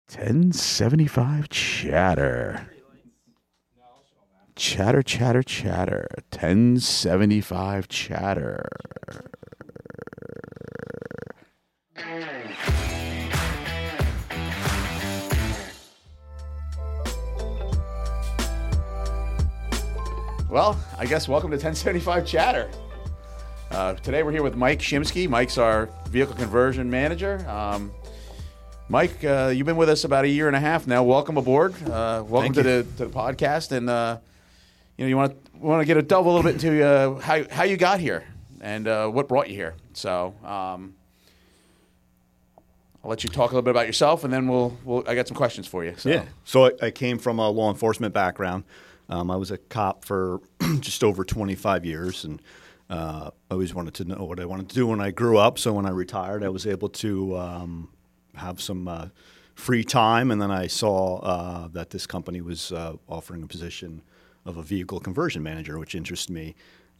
1075 chatter. Chatter, chatter, chatter. 1075 chatter. Well, I guess welcome to 1075 chatter. Today we're here with Mike Shimsky. Mike's our vehicle conversion manager. Mike, you've been with us about a year and a half now. Welcome aboard. Welcome to the podcast. And you want to delve a little bit into how you got here and what brought you here. So I'll let you talk a little bit about yourself, and then I got some questions for you. Yeah. So I came from a law enforcement background. I was a cop for just over 25 years, and I always wanted to know what I wanted to do when I grew up. So when I retired, I was able to have some free time, and then I saw that this company was offering a position of a vehicle conversion manager, which interested me,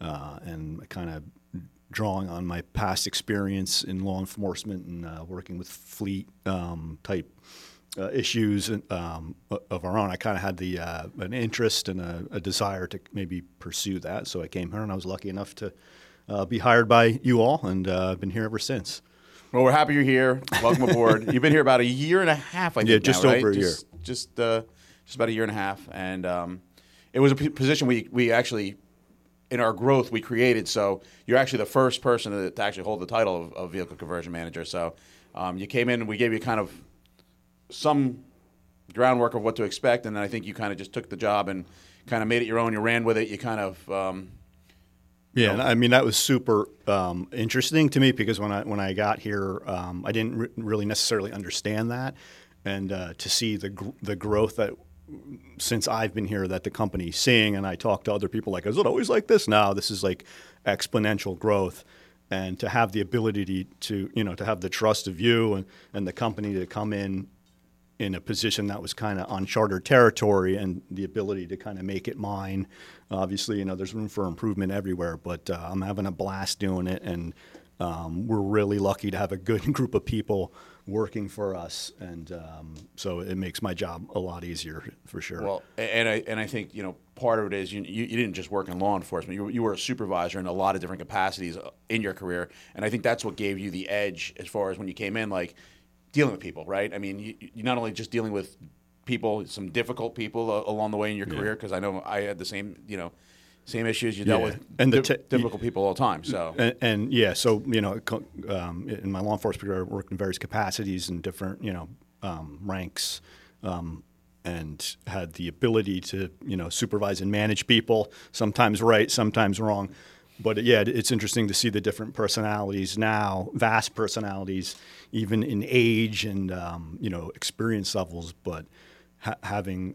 and kind of drawing on my past experience in law enforcement and working with fleet type issues of our own. I kind of had an interest and a desire to maybe pursue that. So I came here, and I was lucky enough to be hired by you all, and I've been here ever since. Well, we're happy you're here. Welcome aboard. You've been here about a year and a half, I think. Yeah, just now, over right? a year. Just about a year and a half. And it was a position we actually, in our growth, we created. So you're actually the first person to actually hold the title of vehicle conversion manager. So you came in, and we gave you kind of some groundwork of what to expect, and then I think you kind of just took the job and kind of made it your own. You ran with it. You kind of and I mean that was super interesting to me because when I got here, I didn't really necessarily understand that, and to see the growth that since I've been here that the company's seeing, and I talk to other people like, is it always like this? No, this is like exponential growth. And to have the ability to have the trust of you and the company to come in a position that was kind of uncharted territory, and the ability to kind of make it mine. Obviously, there's room for improvement everywhere, but I'm having a blast doing it, and we're really lucky to have a good group of people working for us, and so it makes my job a lot easier for sure. Well, and I think part of it is you didn't just work in law enforcement. You were a supervisor in a lot of different capacities in your career, and I think that's what gave you the edge as far as when you came in, like dealing with people, right? I mean, you're not only just dealing with people, some difficult people along the way in your career, because I know I had the same issues. You dealt with difficult people all the time. So so in my law enforcement career, I worked in various capacities and different ranks, and had the ability to supervise and manage people. Sometimes right, sometimes wrong. But it's interesting to see the different personalities now, vast personalities, even in age and experience levels. But having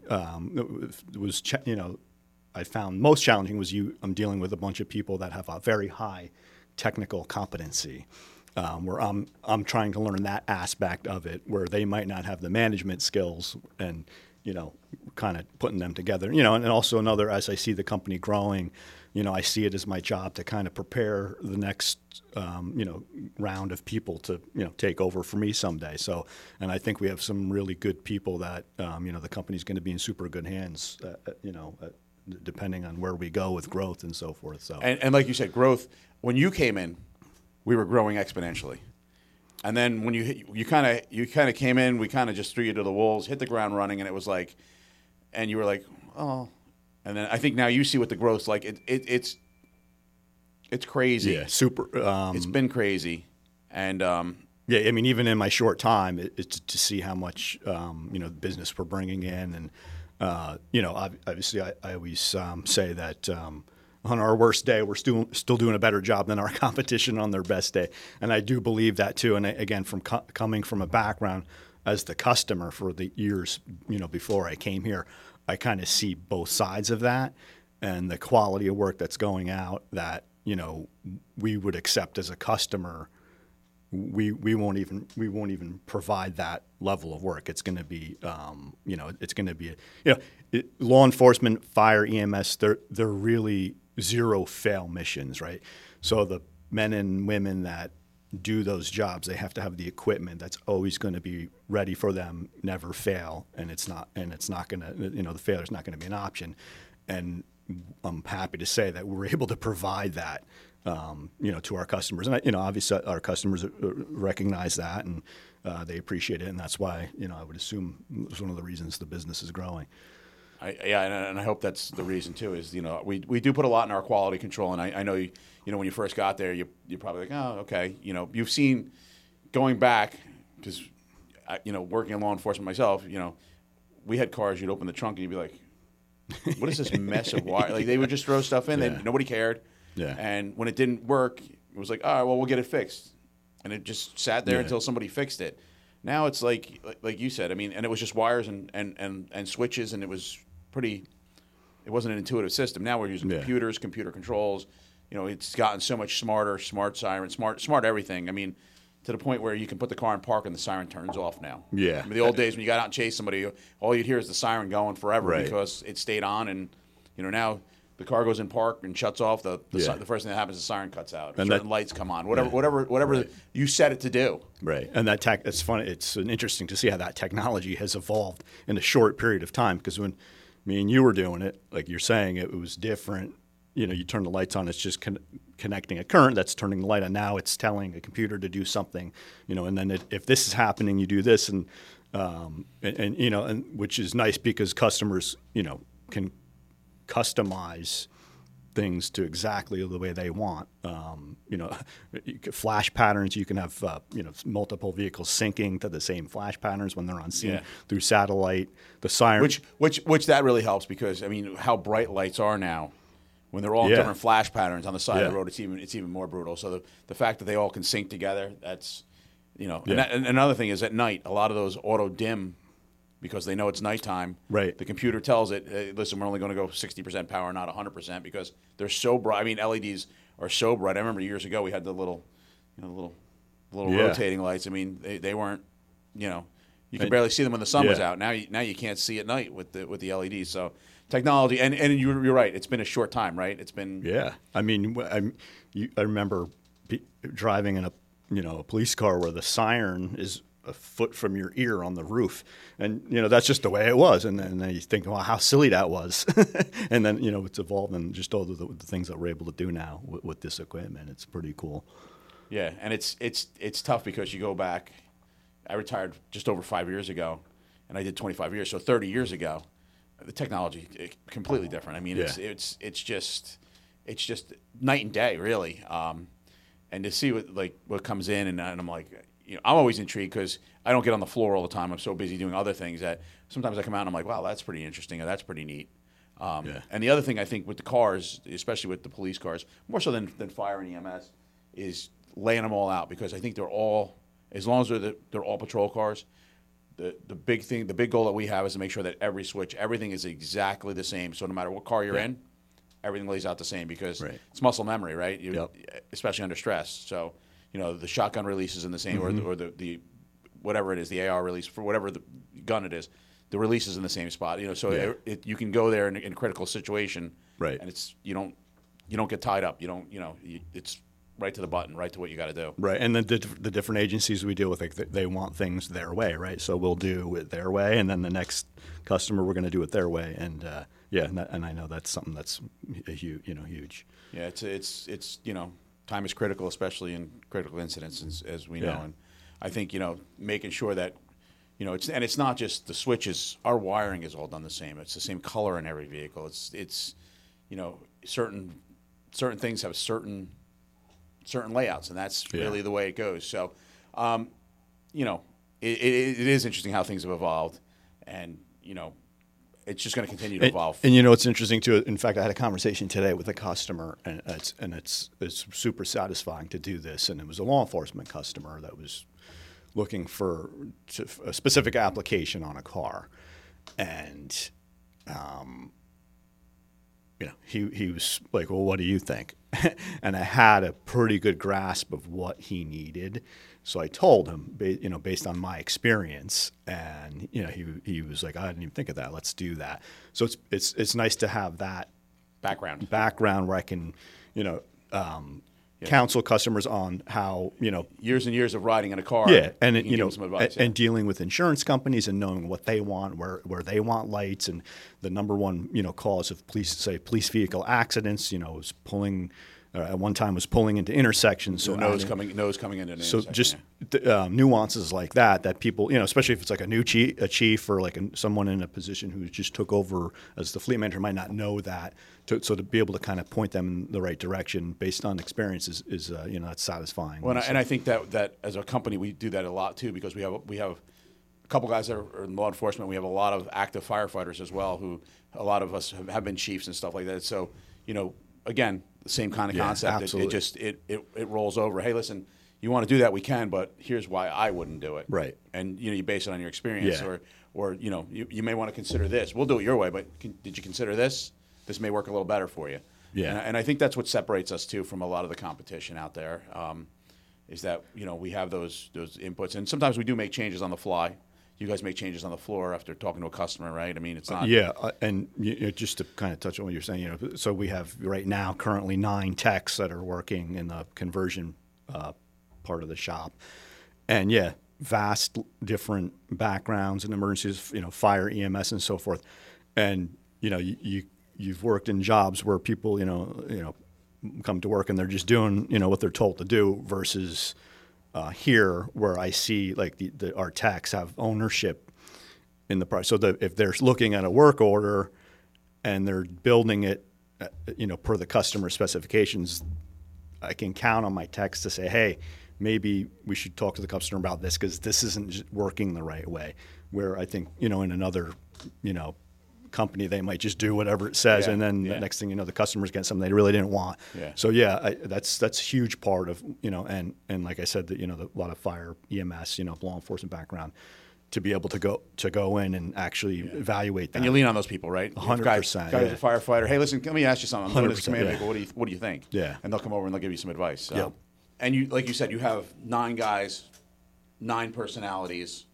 I found most challenging was I'm dealing with a bunch of people that have a very high technical competency, where I'm trying to learn that aspect of it, where they might not have the management skills, and kind of putting them together. And also as I see the company growing, I see it as my job to kind of prepare the next, round of people to, take over for me someday. So, and I think we have some really good people that, the company's going to be in super good hands, depending on where we go with growth and so forth. So, and like you said, growth. When you came in, we were growing exponentially, and then when you kind of came in, we kind of just threw you to the wolves, hit the ground running, and it was like, and you were like, oh. And then I think now you see what the growth's like. It's crazy. Yeah, super. It's been crazy, and I mean, even in my short time, it's to see how much the business we're bringing in, and obviously, I always say that on our worst day, we're still doing a better job than our competition on their best day, and I do believe that too. And again, from coming from a background as the customer for the years before I came here, I kind of see both sides of that, and the quality of work that's going out that we would accept as a customer. We won't even provide that level of work. It's going to be it's going to be law enforcement, fire, EMS. They're really zero fail missions, right? So the men and women that do those jobs. They have to have the equipment that's always going to be ready for them, never fail, and it's not going to, the failure's not going to be an option. And I'm happy to say that we're able to provide that, to our customers. And obviously our customers recognize that, and they appreciate it, and that's why I would assume it's one of the reasons the business is growing. And I hope that's the reason too. Is we do put a lot in our quality control, and I know when you first got there, you're probably like, oh, okay. You've seen going back, because working in law enforcement myself, we had cars. You'd open the trunk and you'd be like, what is this mess of wire? Like they would just throw stuff in, and nobody cared. Yeah. And when it didn't work, it was like, all right, well, we'll get it fixed, and it just sat there until somebody fixed it. Now it's like you said. I mean, and it was just wires and switches, and it was it wasn't an intuitive system. Now we're using computers, computer controls. It's gotten so much smarter, smart siren, smart everything. I mean, to the point where you can put the car in park and the siren turns off now. Yeah. I mean, the old days when you got out and chased somebody, all you'd hear is the siren going forever because it stayed on. And, now the car goes in park and shuts off. The first thing that happens is the siren cuts out. And certain lights come on. Whatever you set it to do. Right. And it's funny. It's interesting to see how that technology has evolved in a short period of time, because when me and you were doing it, like you're saying, it was different. You turn the lights on, it's just connecting a current that's turning the light on. Now it's telling a computer to do something, and then if this is happening, you do this, and which is nice because customers, can customize things to exactly the way they want. Flash patterns, you can have, multiple vehicles syncing to the same flash patterns when they're on scene through satellite, the siren. Which that really helps, because, I mean, how bright lights are now. When they're all different flash patterns on the side of the road, it's even more brutal. So the fact that they all can sync together, that's, and another thing is at night, a lot of those auto dim because they know it's nighttime. Right. The computer tells it, hey, listen, we're only going to go 60% power, not 100%, because they're so bright. I mean, LEDs are so bright. I remember years ago we had the little rotating lights. I mean, they weren't, you could barely see them when the sun was out. Now you can't see at night with the LEDs. So technology, and you're right. It's been a short time, right? It's been I mean, I remember driving in a police car where the siren is a foot from your ear on the roof, and that's just the way it was. And then you think, well, how silly that was. And then it's evolved, and just all the things that we're able to do now with this equipment. It's pretty cool. Yeah, and it's tough because you go back. I retired just over 5 years ago, and I did 25 years, so 30 years ago. The technology completely different. I mean, it's just night and day, really. And to see what comes in, and I'm like, I'm always intrigued because I don't get on the floor all the time. I'm so busy doing other things that sometimes I come out and I'm like, wow, that's pretty interesting, or that's pretty neat. And the other thing I think with the cars, especially with the police cars, more so than fire and EMS, is laying them all out, because I think they're all, as long as they're all patrol cars. The big goal that we have is to make sure that every switch, everything is exactly the same. So no matter what car you're in, everything lays out the same, because it's muscle memory, right? Especially under stress. So, the shotgun release is in the same, or the whatever it is, the AR release for whatever the gun it is, the release is in the same spot. So you can go there in a critical situation, right? And it's you don't get tied up. It's right to the button, right to what you got to do. Right, and then the different agencies we deal with, they want things their way, right? So we'll do it their way, and then the next customer, we're going to do it their way. And and I know that's something that's huge. Yeah, it's time is critical, especially in critical incidents, as we know. And I think making sure that it's not just the switches. Our wiring is all done the same. It's the same color in every vehicle. It's certain things have certain layouts, and that's really the way it goes. So, it is interesting how things have evolved, and it's just going to continue to evolve. And it's interesting too. In fact, I had a conversation today with a customer, and it's super satisfying to do this. And it was a law enforcement customer that was looking for a specific application on a car, and he was like, well, what do you think? And I had a pretty good grasp of what he needed. So I told him, based on my experience, and he was like, I didn't even think of that. Let's do that. So it's nice to have that background where I can, counsel customers on how, years and years of riding in a car. Yeah, and give them some advice, and dealing with insurance companies and knowing what they want, where they want lights, and the number one cause of police vehicle accidents, is pulling. At one time was pulling into intersections. So nose coming into an so intersection. just nuances like that people, especially if it's like a chief or like someone in a position who just took over as the fleet manager might not know that. So to be able to kind of point them in the right direction based on experience is that's satisfying. Well, and I think that as a company we do that a lot too, because we have a couple guys that are in law enforcement. We have a lot of active firefighters as well, who a lot of us have been chiefs and stuff like that. So again, the same kind of concept. Absolutely. It rolls over. Hey, listen, you want to do that, we can, but here's why I wouldn't do it. Right. And you base it on your experience, Yeah. or you may want to consider this. We'll do it your way, but did you consider this? This may work a little better for you. Yeah. And I think that's what separates us too from a lot of the competition out there. Is that we have those inputs, and sometimes we do make changes on the fly. You guys make changes on the floor after talking to a customer, right? I mean, it's not. Yeah, and just to kind of touch on what you're saying, so we have right now currently 9 techs that are working in the conversion part of the shop, and vast different backgrounds and emergencies, fire, EMS, and so forth, and you've worked in jobs where people come to work and they're just doing what they're told to do versus. Here, where I see like our techs have ownership in the price, so that if they're looking at a work order and they're building it, per the customer specifications, I can count on my techs to say, hey, maybe we should talk to the customer about this because this isn't working the right way. Where I think in another company they might just do whatever it says, and then the next thing the customers get something they really didn't want. So that's a huge part of and like I said, that a lot of fire, EMS, law enforcement background, to be able to go in and actually evaluate that. And you lean on those people, right? 100%. Guys, a firefighter. Hey, listen, let me ask you something. I'm doing this command vehicle. What do you think? Yeah. And they'll come over and they'll give you some advice. So. Yep. And you, like you said, you have 9 guys, 9 personalities,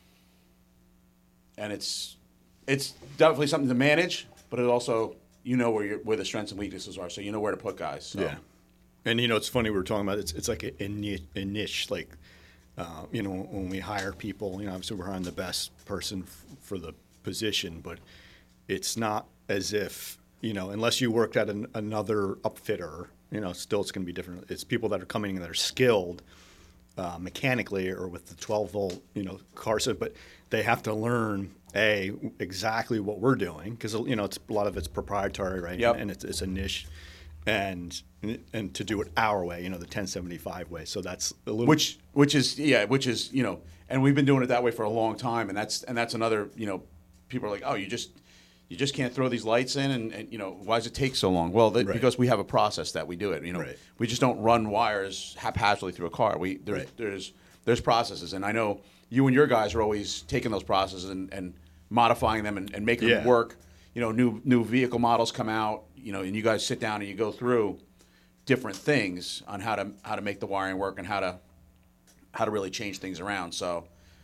and it's definitely something to manage, but it also where the strengths and weaknesses are, so you know where to put guys. So. Yeah, and it's funny we were talking about it's like a niche, like when we hire people, obviously we're hiring the best person for the position, but it's not as if unless you worked at another upfitter, still it's going to be different. It's people that are coming in that are skilled. Mechanically or with the 12-volt, car set, but they have to learn exactly what we're doing because it's a lot of it's proprietary, right? Yep. And it's a niche, and to do it our way, the 1075 way. So that's a little which is and we've been doing it that way for a long time, and that's another people are like, oh, you just can't throw these lights in, and why does it take so long? Well, because we have a process that we do it. Right. We just don't run wires haphazardly through a car. There's processes, and I know you and your guys are always taking those processes and modifying them and making them work. New vehicle models come out, and you guys sit down and you go through different things on how to make the wiring work and how to really change things around. So,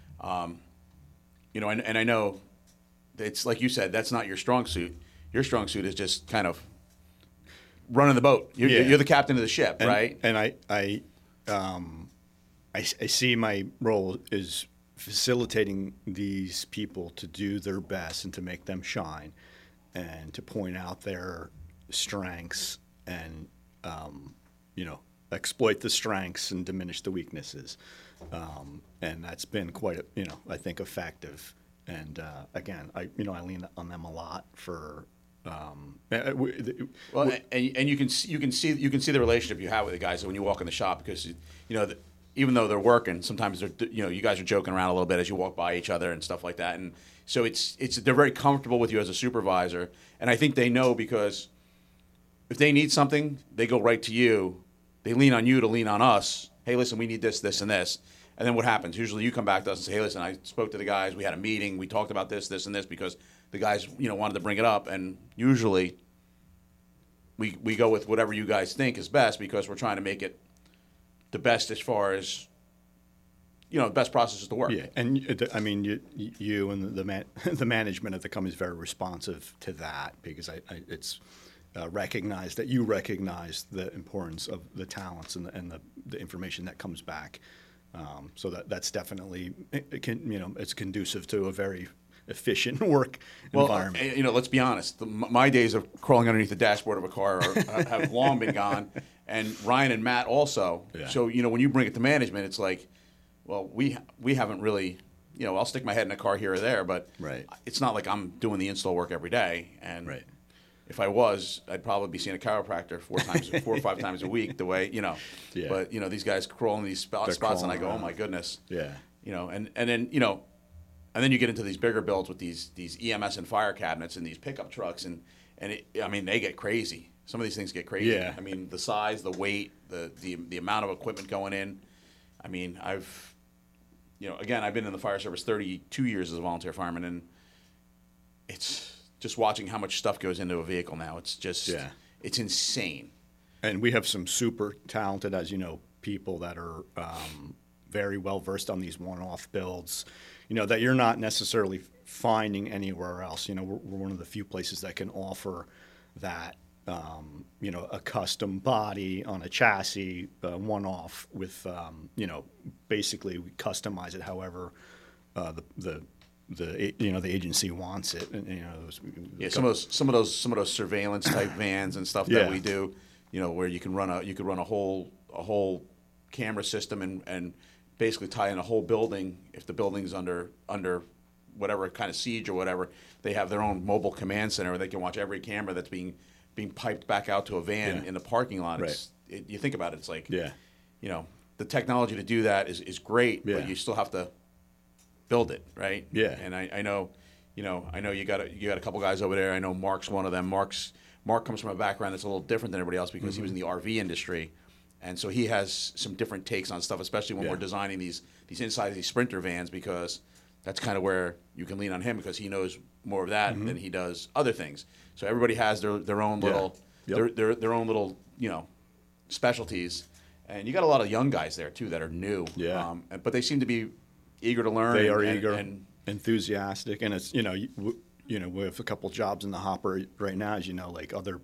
and I know. It's like you said, that's not your strong suit. Your strong suit is just kind of running the boat. You're the captain of the ship, right? And I see my role is facilitating these people to do their best and to make them shine, and to point out their strengths and exploit the strengths and diminish the weaknesses. And that's been quite I think effective. And again, I lean on them a lot for. Well, and you can see the relationship you have with the guys when you walk in the shop, because even though they're working, sometimes they're you guys are joking around a little bit as you walk by each other and stuff like that, and so they're very comfortable with you as a supervisor, and I think they know, because if they need something, they go right to you. They lean on you to lean on us. Hey, listen, we need this, this, and this. And then what happens? Usually you come back to us and say, hey, listen, I spoke to the guys. We had a meeting. We talked about this, this, and this, because the guys, wanted to bring it up. And usually we go with whatever you guys think is best, because we're trying to make it the best as far as, the best processes to work. Yeah, and you and the management of the company is very responsive to that, because recognize that you recognize the importance of the talents and the information that comes back. So that's definitely it's conducive to a very efficient work environment. Let's be honest. My days of crawling underneath the dashboard of a car have long been gone, and Ryan and Matt also. Yeah. So when you bring it to management, it's like, well, we haven't really. I'll stick my head in a car here or there, but Right. it's not like I'm doing the install work every day. And Right. if I was, I'd probably be seeing a chiropractor 4 or 5 times a week. The way Yeah. But these guys crawl in these spots, and I go, around. oh my goodness. Yeah. And then and then you get into these bigger builds with these EMS and fire cabinets and these pickup trucks, and they get crazy. Some of these things get crazy. Yeah. I mean, the size, the weight, the amount of equipment going in. I mean, I've been in the fire service 32 years as a volunteer fireman, and it's just watching how much stuff goes into a vehicle now. It's just, it's insane. And we have some super talented, as you know, people that are very well versed on these one-off builds, that you're not necessarily finding anywhere else. We're one of the few places that can offer that, a custom body on a chassis, one-off with, basically we customize it however the agency wants it. And, some of those surveillance type vans and stuff that we do, where you can run a whole camera system and basically tie in a whole building. If the building's under whatever kind of siege or whatever, they have their own mobile command center where they can watch every camera that's being piped back out to a van in the parking lot. Right. You think about it, it's like, the technology to do that is great, but you still have to build it, right? Yeah. And I know you got a couple guys over there. I know Mark's one of them. Mark comes from a background that's a little different than everybody else because he was in the RV industry, and so he has some different takes on stuff, especially when we're designing these inside of these Sprinter vans, because that's kind of where you can lean on him because he knows more of that than he does other things. So everybody has their own little their own little specialties, and you got a lot of young guys there too that are new. Yeah. But they seem to be eager to learn. They are eager and enthusiastic, and it's we have a couple jobs in the hopper right now, as like other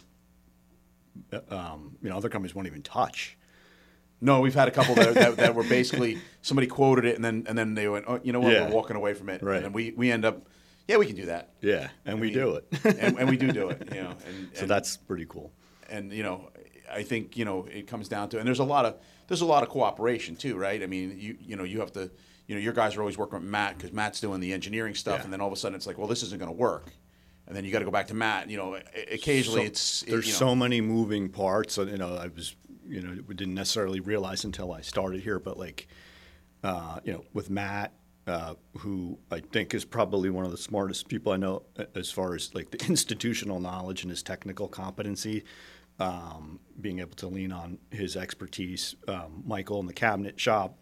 other companies won't even touch. No, we've had a couple that were basically somebody quoted it and then they went, oh, you know what, we're walking away from it, Right. and then we end up, we can do that. Yeah, and we do it, and we do it, so that's pretty cool. And I think it comes down to, and there's a lot of cooperation too, right? I mean, you have to, your guys are always working with Matt because Matt's doing the engineering stuff, and then all of a sudden it's like, well, this isn't going to work, and then you got to go back to Matt. Occasionally there's so many moving parts. I was we didn't necessarily realize until I started here, but with Matt, who I think is probably one of the smartest people I know as far as the institutional knowledge and his technical competency. Being able to lean on his expertise, Michael in the cabinet shop,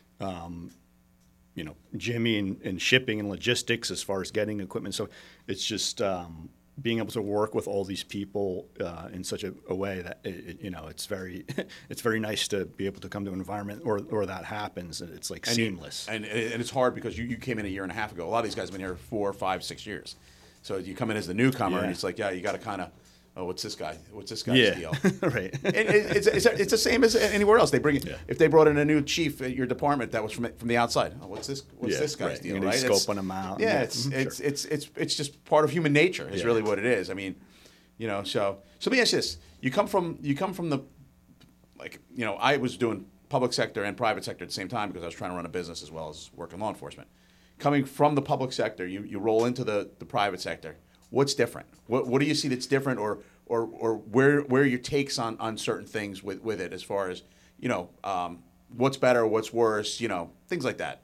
Jimmy in shipping and logistics as far as getting equipment. So it's just being able to work with all these people in such a way that it's very it's very nice to be able to come to an environment or that happens and it's seamless. And it's hard because you came in a year and a half ago. A lot of these guys have been here 4, 5, 6 years. So you come in as the newcomer and it's like, you got to kind of, what's this guy? What's this guy's deal? Right. It's the same as anywhere else. They bring if they brought in a new chief at your department that was from the outside. Oh, what's this guy's deal? Right? Scoping them out. Yeah, it's just part of human nature. Is really what it is. I mean, So let me ask you this: you come from the I was doing public sector and private sector at the same time because I was trying to run a business as well as work in law enforcement. Coming from the public sector, you roll into the private sector. What's different? What do you see that's different, or where are your takes on certain things with it as far as what's better, what's worse, things like that.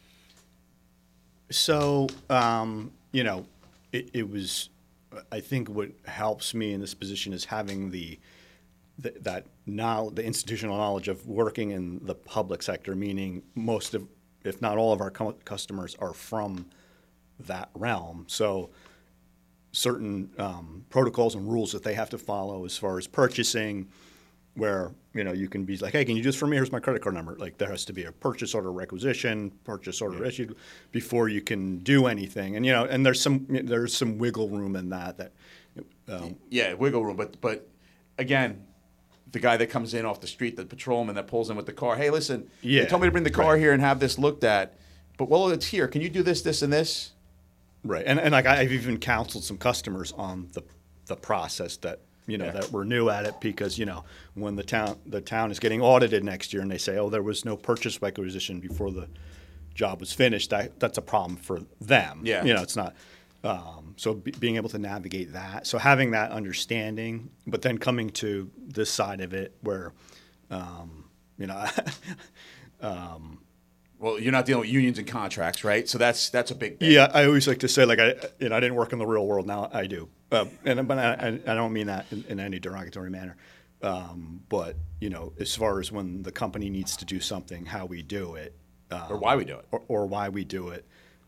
So it was. I think what helps me in this position is having the institutional knowledge of working in the public sector, meaning most of, if not all of our customers are from that realm. So certain protocols and rules that they have to follow as far as purchasing, where you can be like, hey, can you do this for me? Here's my credit card number. There has to be a purchase order requisition, purchase order issued before you can do anything. And and there's some wiggle room in that Yeah, wiggle room. But again, the guy that comes in off the street, the patrolman that pulls in with the car. Hey, listen, Yeah, they told me to bring the car here and have this looked at. But well, it's here. Can you do this, this, and this? Right, and like I've even counseled some customers on the process that that were new at it, because when the town is getting audited next year and they say, oh, there was no purchase requisition before the job was finished, that's a problem for them. Yeah, it's not. So being able to navigate that, so having that understanding, but then coming to this side of it where, well, you're not dealing with unions and contracts, right? So that's a big thing. Yeah, I always like to say, like, I didn't work in the real world. Now I do, but I don't mean that in any derogatory manner. But as far as when the company needs to do something, how we do it, or why we do it, or why we do it.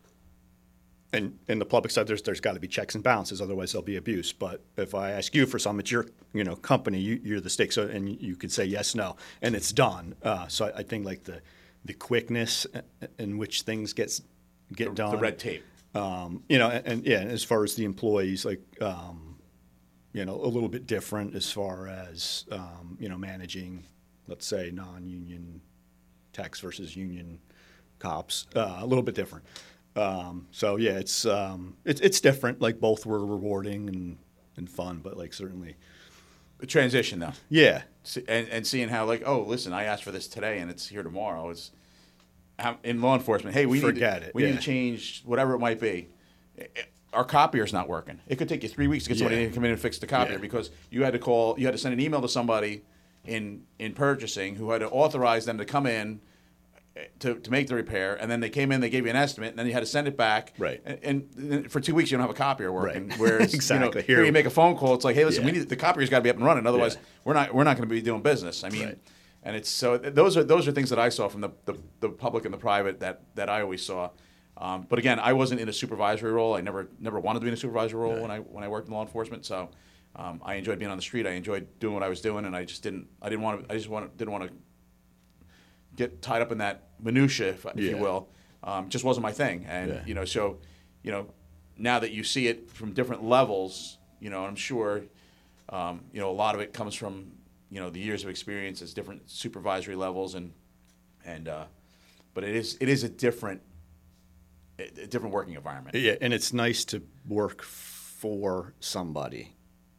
And in the public side, there's got to be checks and balances, otherwise there'll be abuse. But if I ask you for some, it's your company, you're the stake, so and you could say yes, no, and it's done. So I think like the quickness in which things get done, the red tape, and as far as the employees, like a little bit different as far as managing, let's say, non-union techs versus union cops, a little bit different. So yeah, it's different. Like both were rewarding and fun, but like certainly a transition though. Yeah, and seeing how like, oh, listen, I asked for this today and it's here tomorrow. It's in law enforcement. Hey, we need to change whatever it might be. Our copier's not working. It could take you 3 weeks to get somebody to come in and fix the copier because you had to send an email to somebody in purchasing who had to authorize them to come in to make the repair, and then they came in, they gave you an estimate, and then you had to send it back. Right. And for 2 weeks you don't have a copier working. Right. Whereas exactly. Here you make a phone call. It's like, hey, listen, we need the copier's got to be up and running. Otherwise, we're not going to be doing business. I mean, and it's so those are things that I saw from the public and the private that I always saw. But again, I wasn't in a supervisory role. I never wanted to be in a supervisory role when I worked in law enforcement. So I enjoyed being on the street. I enjoyed doing what I was doing, and I didn't want to get tied up in that minutia, if you will. Just wasn't my thing. And so now that you see it from different levels, I'm sure a lot of it comes from the years of experience as different supervisory levels, but it is a different working environment. Yeah, and it's nice to work for somebody.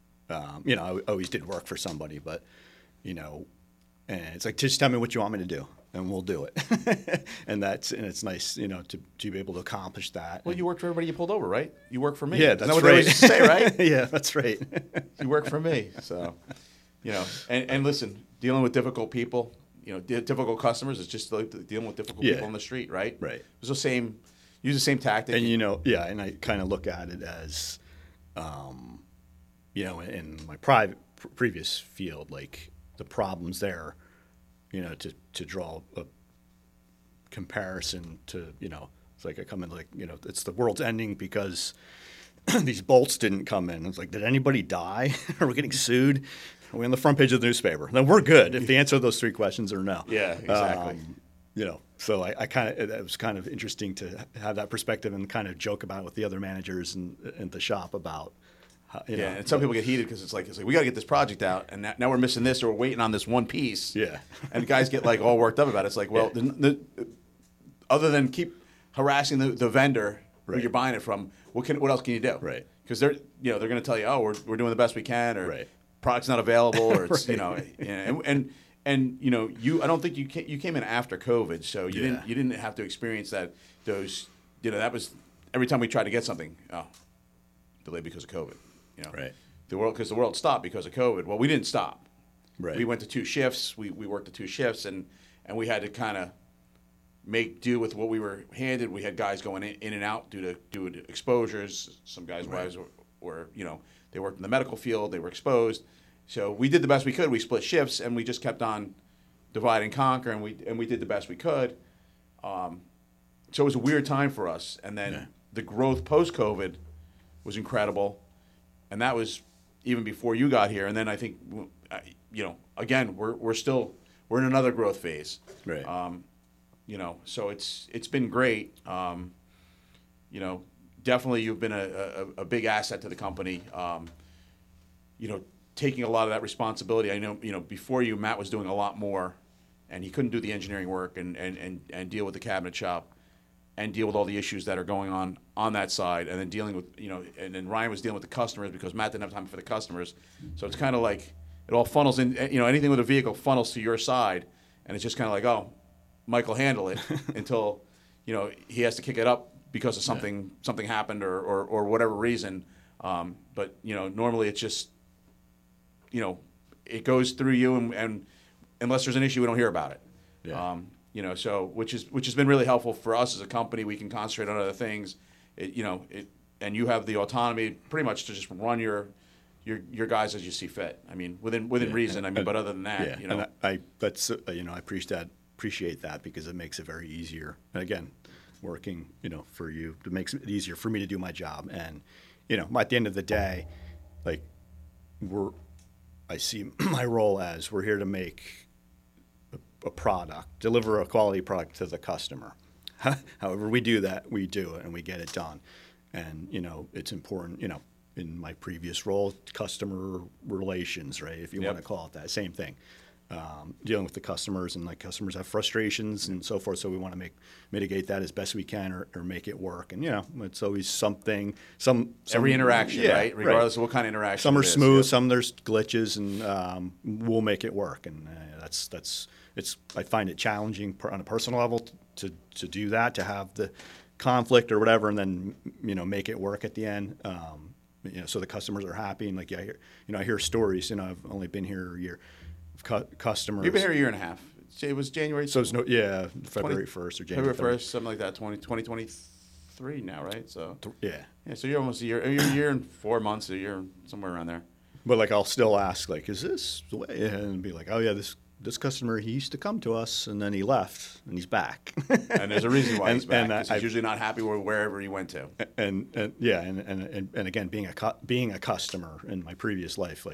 I always did work for somebody, but and it's like, just tell me what you want me to do, and we'll do it. and it's nice, to be able to accomplish that. Well, you worked for everybody you pulled over, right? You work for me. Yeah, that's what right. They always say, right? Yeah, that's right. You work for me, so and listen, dealing with difficult people, difficult customers is just like dealing with difficult people on the streat, right? Right. It's the same. Use the same tactic. And and I kind of look at it as, in my previous field, like the problems there, to draw a comparison to, it's like I come in like, it's the world's ending because these bolts didn't come in. It's like, did anybody die? Are we getting sued? Are we on the front page of the newspaper? Then we're good if the answer to those three questions are no. Yeah, exactly. So I it was kind of interesting to have that perspective and kind of joke about it with the other managers and the shop about how, and some people get heated because it's like we got to get this project out, and now we're missing this, or we're waiting on this one piece. Yeah, and guys get like all worked up about it. It's like, well, other than keep harassing the vendor who you're buying it from, what else can you do? Right. Because they're going to tell you, oh, we're doing the best we can, or product's not available, or it's And I don't think you came in after COVID, so you didn't have to experience that. That was every time we tried to get something, delayed because of COVID. Right. The world stopped because of COVID. Well, we didn't stop. Right. We went to 2 shifts. We worked the 2 shifts, and we had to kind of make do with what we were handed. We had guys going in and out due to exposures. Some guys' wives were they worked in the medical field. They were exposed. So we did the best we could. We split shifts, and we just kept on divide and conquer, and we did the best we could. So it was a weird time for us. And then the growth post-COVID was incredible, and that was even before you got here. And then I think, again, we're in another growth phase. Right. So it's been great. Definitely you've been a big asset to the company. taking a lot of that responsibility. I know, before you, Matt was doing a lot more, and he couldn't do the engineering work and deal with the cabinet shop and deal with all the issues that are going on that side, and then dealing with, and then Ryan was dealing with the customers because Matt didn't have time for the customers. So it's kind of like it all funnels in, anything with a vehicle funnels to your side, and it's just kind of like, oh, Michael handle it until, he has to kick it up because of something happened or whatever reason. But, normally it's just, it goes through you, and unless there's an issue, we don't hear about it. Yeah. So which has been really helpful for us as a company. We can concentrate on other things, and you have the autonomy pretty much to just run your guys as you see fit. I mean, within reason. But other than that, and I appreciate that because it makes it very easier. And again, working, for you, it makes it easier for me to do my job. And, at the end of the day, like I see my role as we're here to make a product, deliver a quality product to the customer. However we do that, we do it and we get it done. And, it's important, in my previous role, customer relations, right? If you want to call it that, same thing. Dealing with the customers, and customers have frustrations and so forth. So we want to mitigate that as best we can or make it work. And, it's always something, every interaction, right? Regardless of what kind of interaction. Some are smooth, some there's glitches, and we'll make it work. And I find it challenging on a personal level to do that, to have the conflict or whatever, and then, make it work at the end. So the customers are happy. And I hear stories, I've only been here a year. Customers. You've been here a year and a half. It was January. So it's February 1st or January February 1st, something like that. 2023 now, right? So yeah. So you're almost you're a year and 4 months, a year somewhere around there. But I'll still ask, is this the way? And be like, oh yeah, this customer, he used to come to us and then he left and he's back. And there's a reason why he's back. He's usually not happy wherever he went to. And again, being a customer in my previous life,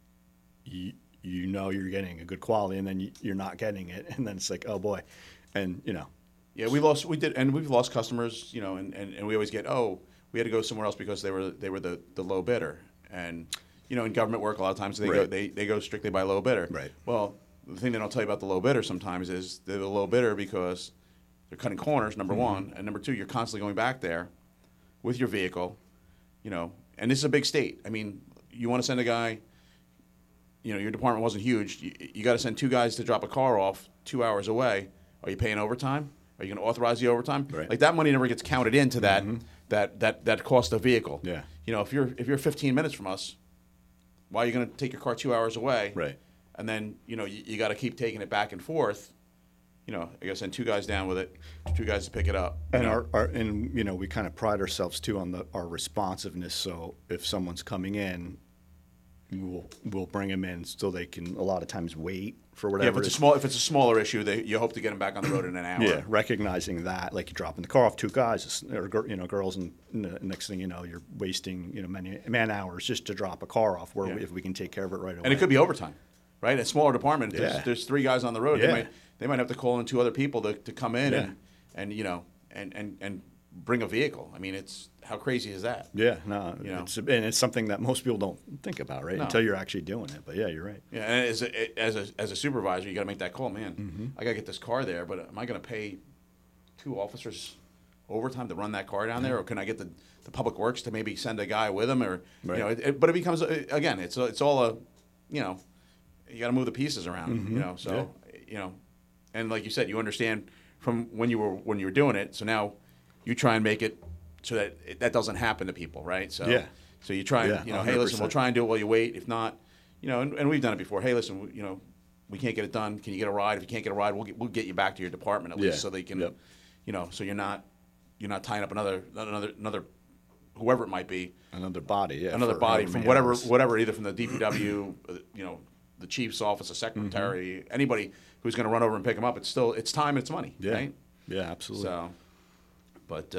you're getting a good quality, and then you're not getting it, and then it's like, oh boy, and Yeah, we've lost customers, and we always get, we had to go somewhere else because they were the low bidder, and in government work a lot of times they go strictly by low bidder. Right. Well, the thing they don't tell you about the low bidder sometimes is they're the low bidder because they're cutting corners, number one, and number two, you're constantly going back there with your vehicle, and this is a big state. I mean, you want to send a guy. Your department wasn't huge. You got to send 2 guys to drop a car off 2 hours away. Are you paying overtime? Are you going to authorize the overtime? Right. That money never gets counted into that cost of vehicle. Yeah. If you're 15 minutes from us, why are you going to take your car 2 hours away? Right. And then you got to keep taking it back and forth. I guess send 2 guys down with it, 2 guys to pick it up. And we kind of pride ourselves too on our responsiveness. So if someone's coming in, we'll bring them in so they can a lot of times wait for whatever. Yeah, if it's a smaller issue, you hope to get them back on the road in an hour. Yeah, recognizing that, you're dropping the car off 2 guys or girls, and the next thing you know, you're wasting many man hours just to drop a car off. If we can take care of it right away, and it could be overtime, right? A smaller department, there's 3 guys on the road. Yeah. They might have to call in 2 other people to come in and bring a vehicle. I mean, how crazy is that? Yeah, no, it's something that most people don't think about, right? No. Until you're actually doing it. But yeah, you're right. Yeah, and as a supervisor, you got to make that call, man. Mm-hmm. I got to get this car there, but am I going to pay 2 officers overtime to run that car down there, or can I get the public works to maybe send a guy with them, or right. But it becomes again, it's all you got to move the pieces around, Mm-hmm. And like you said, you understand from when you were doing it, so now you try and make it so that doesn't happen to people, right? So so you try and hey, listen, we'll try and do it while you wait. If not, and we've done it before. Hey, listen, we can't get it done. Can you get a ride? If you can't get a ride, we'll get you back to your department at least, so they can, so you're not tying up another whoever it might be, another body, another body from whatever, either from the DPW, the chief's office, the secretary, mm-hmm. anybody who's going to run over and pick them up. It's time, it's money, right? Yeah, absolutely. So, but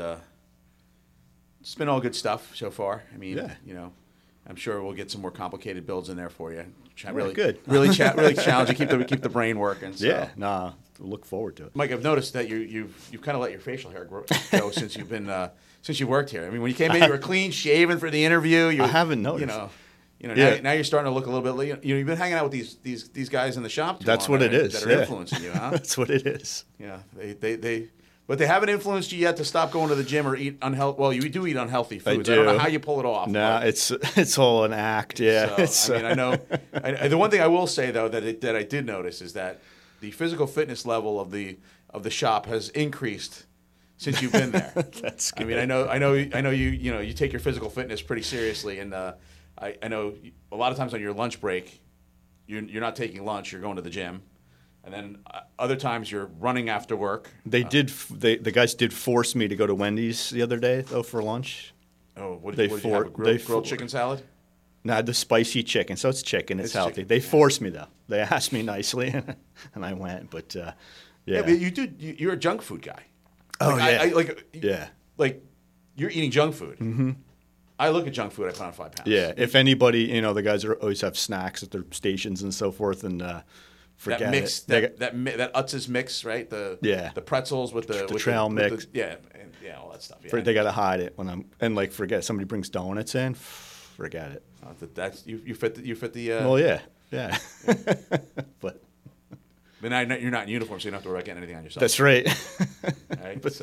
it's been all good stuff so far. I mean, I'm sure we'll get some more complicated builds in there for you. Good. really challenge you, keep the brain working. So. Yeah, look forward to it. Mike, I've noticed that you've kind of let your facial hair grow since you've been since you worked here. I mean, when you came in, you were clean shaven for the interview. I haven't noticed. Now you're starting to look a little bit. You've been hanging out with these guys in the shop. That's what it is. That are influencing you, huh? That's what it is. Yeah, but they haven't influenced you yet to stop going to the gym or eat unhealthy. Well, you do eat unhealthy foods. I don't know how you pull it off. No, it's all an act. Yeah. So, I know. The one thing I will say though that I did notice is that the physical fitness level of the shop has increased since you've been there. That's good. I know. You take your physical fitness pretty seriously, and I know a lot of times on your lunch break, you're not taking lunch. You're going to the gym. And then other times you're running after work. The guys did force me to go to Wendy's the other day though for lunch. Oh, what did you have? Grilled chicken salad? No, the spicy chicken. So it's chicken. It's healthy. Chicken. They forced me though. They asked me nicely, and I went. But yeah, but you're a junk food guy. Oh yeah. Like you're eating junk food. Mm-hmm. I look at junk food. I put on 5 pounds. Yeah. If anybody, the guys always have snacks at their stations and so forth, and. Forget that mix, it. that Utz's mix, right? The pretzels with the trail mix, and all that stuff. Yeah. They gotta hide it when forget somebody brings donuts in, forget it. That's you fit the. Well, yeah. But you're not in uniform, so you don't have to worry about getting anything on yourself. That's right. Right. But,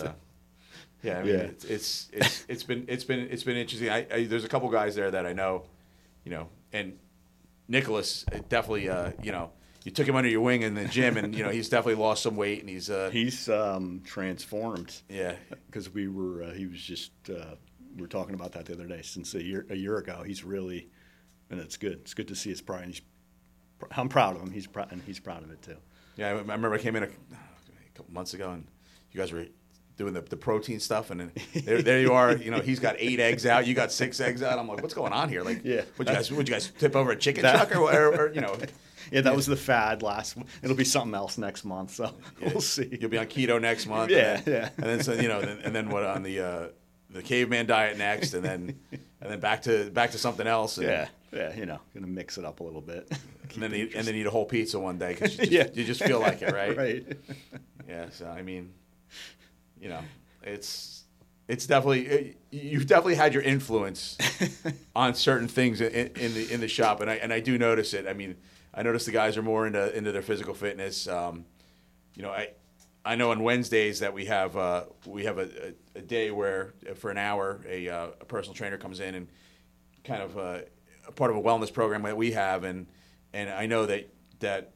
it's been interesting. There's a couple guys there that I know, and Nicholas definitely, you took him under your wing in the gym, and he's definitely lost some weight, and he's transformed. Yeah, because he was just we were talking about that the other day. Since a year ago, he's really, and it's good. It's good to see his pride. I'm proud of him. He's proud of it too. Yeah, I remember I came in a couple months ago, and you guys were doing the protein stuff, and then there you are. He's got 8 eggs out. You got 6 eggs out. I'm like, what's going on here? Like, would you guys tip over a chicken chuck or Yeah, that was the fad last. It'll be something else next month, so we'll see. You'll be on keto next month. Yeah. And then what on the caveman diet next, and then back to something else. And, gonna mix it up a little bit. and then eat a whole pizza one day because you just feel like it, right? Right. Yeah. So it's definitely you've definitely had your influence on certain things in the shop, and I do notice it. I notice the guys are more into their physical fitness. I know on Wednesdays that we have a day where for an hour a personal trainer comes in and kind of a part of a wellness program that we have, and I know that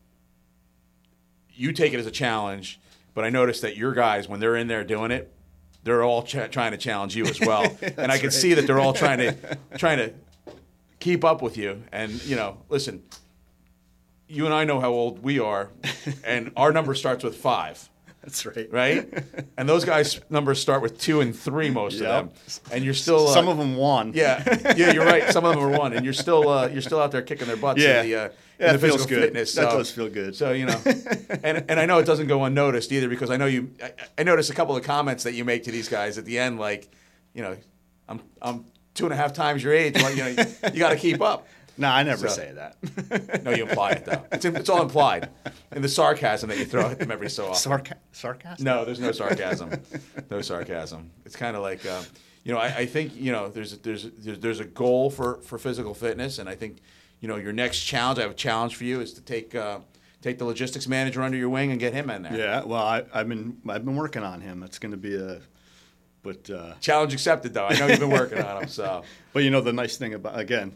you take it as a challenge, but I notice that your guys, when they're in there doing it, they're all trying to challenge you as well, and I can see that they're all trying to keep up with you. And listen. You and I know how old we are, and our number starts with 5. That's right. Right? And those guys' numbers start with 2 and 3, most of them. And you're still some of them won. Yeah, you're right. Some of them are 1, and you're still out there kicking their butts in the physical fitness. That does feel good. So and I know it doesn't go unnoticed either, because I know I noticed a couple of comments that you make to these guys at the end, like, I'm 2.5 times your age. Well, you got to keep up. No, I never say that. No, you imply it, though. It's all implied. In the sarcasm that you throw at them every so often. Sarcasm? No, there's no sarcasm. No sarcasm. It's kind of like, I think, there's a goal for physical fitness, and I think, your next challenge, I have a challenge for you, is to take the logistics manager under your wing and get him in there. Yeah, well, I've been working on him. It's going to be challenge accepted, though. I know you've been working on him, so. But the nice thing about, again,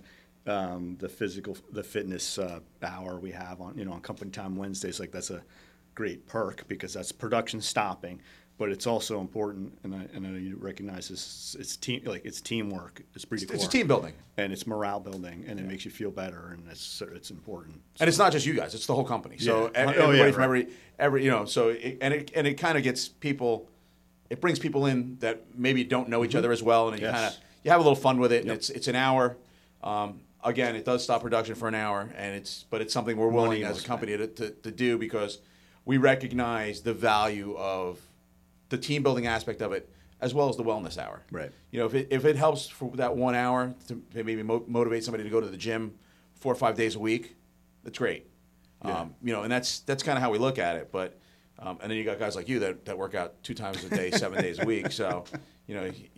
the fitness hour we have on company time Wednesdays, like that's a great perk because that's production stopping, but it's also important, and I know you recognize this. It's teamwork. It's a team building, and it's morale building, and it makes you feel better, and it's important. And it's not just you guys; it's the whole company. So everybody from every so it kind of gets people. It brings people in that maybe don't know each other as well, and you have a little fun with it. And it's an hour. Again, it does stop production for an hour, but it's something we're willing as a company to do because we recognize the value of the team building aspect of it as well as the wellness hour. Right. If it helps for that 1 hour to maybe motivate somebody to go to the gym 4 or 5 days a week, that's great. Yeah. And that's kind of how we look at it. But and then you got guys like you that work out 2 times a day, 7 days a week. So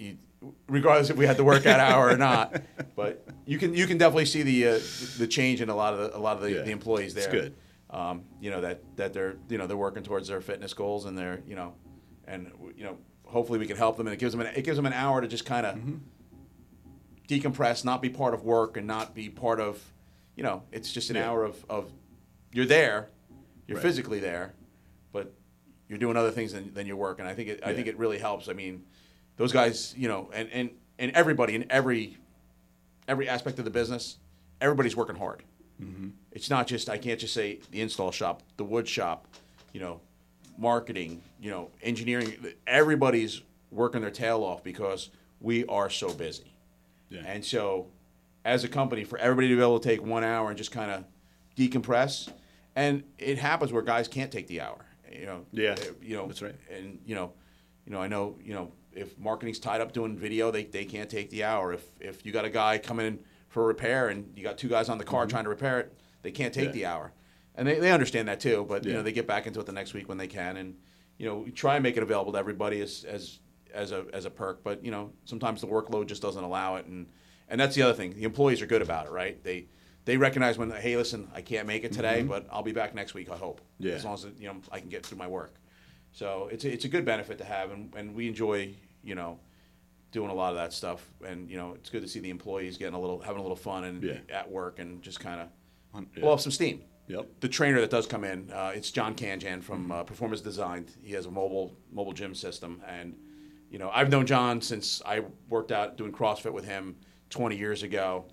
regardless if we had the workout hour or not. But you can definitely see the change in a lot of the employees there. It's good. That they're they're working towards their fitness goals, and they're hopefully we can help them, and it gives them an hour to just kind of decompress, not be part of work, and not be part of it's just an hour of you're there, you're physically there, but you're doing other things than your work, and I think it really helps. I mean, those guys, and everybody in every aspect of the business, everybody's working hard. Mm-hmm. It's not just, I can't just say the install shop, the wood shop, marketing, engineering. Everybody's working their tail off because we are so busy. Yeah. And so as a company, for everybody to be able to take 1 hour and just kind of decompress, and it happens where guys can't take the hour. That's right. And I know if marketing's tied up doing video, they can't take the hour. If you got a guy coming in for a repair and you got 2 guys on the car trying to repair it, they can't take the hour. And they understand that too, but they get back into it the next week when they can, and we try and make it available to everybody as a perk. But sometimes the workload just doesn't allow it, and that's the other thing. The employees are good about it, right? They recognize when, hey, listen, I can't make it today, but I'll be back next week, I hope. Yeah. As long as I can get through my work. So it's a good benefit to have, and we enjoy doing a lot of that stuff, and it's good to see the employees having a little fun and at work, and just kind of blow up some steam. Yep. The trainer that does come in, it's John Kanjan from Performance Design. He has a mobile gym system, and I've known John since I worked out doing CrossFit with him 20 years ago,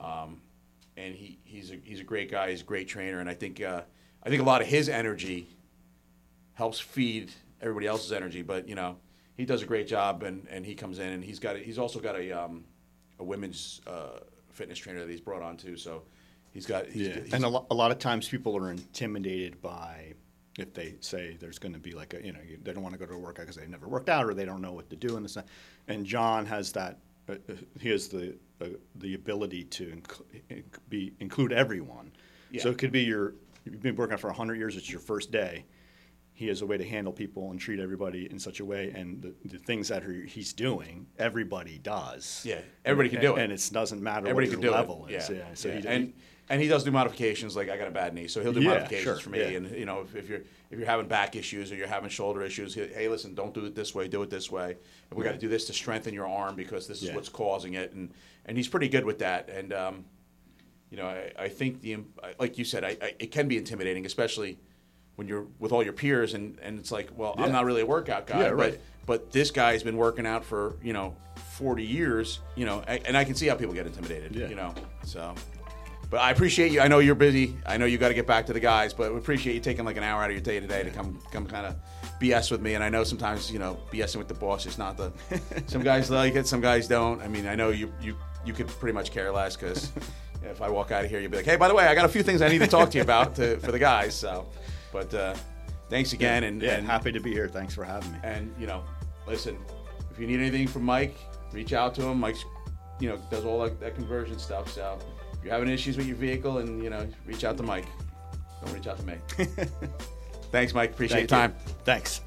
and he's a great guy. He's a great trainer, and I think a lot of his energy helps feed everybody else's energy. But he does a great job, and he comes in, and he's also got a women's fitness trainer that he's brought on too. So. And a lot of times people are intimidated by if they say there's going to be like they don't want to go to a workout because they've never worked out or they don't know what to do and this. And John has that. He has the ability to include everyone. Yeah. So it could be you've been working out for 100 years. It's your first day. He has a way to handle people and treat everybody in such a way, and the things that he's doing, everybody does. Yeah, everybody can do it, and it doesn't matter what your level is. Yeah. So and he does do modifications. Like I got a bad knee, so he'll do modifications for me. Yeah. And if you're having back issues or you're having shoulder issues, hey, listen, don't do it this way. Do it this way. And we got to do this to strengthen your arm because this is what's causing it. And he's pretty good with that. And I think like you said, it can be intimidating, especially when you're with all your peers and it's like, well, I'm not really a workout guy, but this guy's been working out for 40 years, and I can see how people get intimidated, So. But I appreciate you. I know you're busy. I know you got to get back to the guys, but we appreciate you taking like an hour out of your day today to come kind of BS with me. And I know sometimes, BSing with the boss is not the. Some guys like it, some guys don't. I mean, I know you could pretty much care less because if I walk out of here, you'll be like, hey, by the way, I got a few things I need to talk to you about for the guys. So, but thanks again. And happy to be here. Thanks for having me. And listen, if you need anything from Mike, reach out to him. Mike's does all that conversion stuff. So. If you're having issues with your vehicle, and reach out to Mike. Don't reach out to me. Thanks, Mike. Appreciate your time. Thanks.